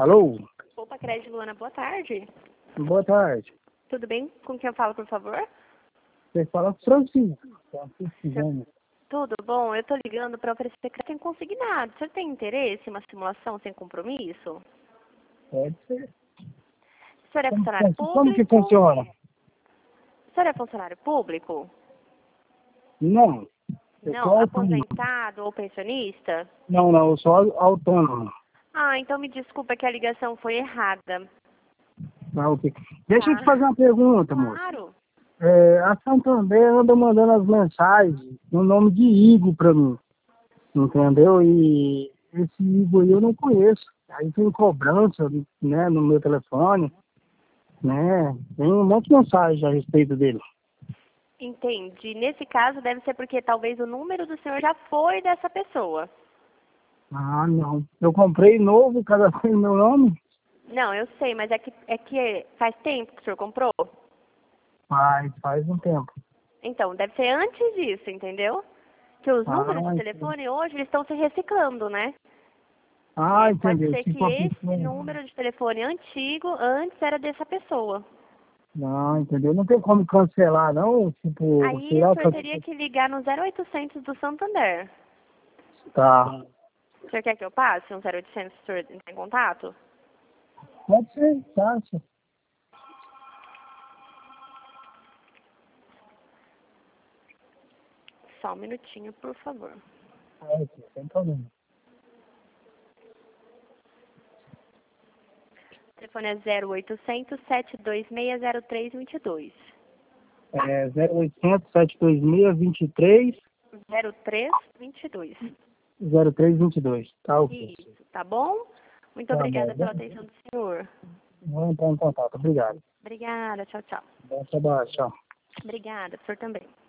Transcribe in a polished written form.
Alô? Opa, Crédito Luana, boa tarde. Boa tarde. Tudo bem? Com quem eu falo, por favor? Você fala Francisco. Francisco. Tudo bom? Eu tô ligando para oferecer crédito em consignado. Você tem interesse em uma simulação sem compromisso? Pode ser. O senhor é funcionário público? Como que funciona? O senhor é funcionário público? Não. Eu Não, sou autônomo. aposentado ou pensionista? Não, eu sou autônomo. Ah, então me desculpa que a ligação foi errada. Tá, ok. Deixa eu te fazer uma pergunta, moço. Claro. A Santander anda mandando as mensagens no nome de Igor pra mim. Entendeu? E esse Igor aí eu não conheço. Aí tem cobrança, né, no meu telefone, né? Tem um monte de mensagem a respeito dele. Entendi. Nesse caso, deve ser porque talvez o número do senhor já foi dessa pessoa. Ah, não. Eu comprei novo, cadastrei no meu nome. Não, eu sei, mas é que faz tempo que o senhor comprou? Faz um tempo. Então, deve ser antes disso, entendeu? Que os números de telefone hoje eles estão se reciclando, né? Pode Entendeu. ser que Tipo a esse pessoa... número de telefone antigo antes era dessa pessoa. Não, entendeu? Não tem como cancelar, não? Tipo, Aí o tirar... senhor teria que ligar no 0800 do Santander. Tá. O senhor quer que eu passe um 0800 o senhor entrar em contato? Pode ser, tá. Só um minutinho, por favor. Sem problema. O telefone é 0800 726 0322. 0800 726 23 0322. 0322. Tá, ok. Isso, tá bom? Muito Tá obrigada bom. pela atenção do senhor. Vou entrar em contato. Obrigado. Obrigada, tchau, tchau. Bom trabalho. Tchau. Obrigada, o senhor também.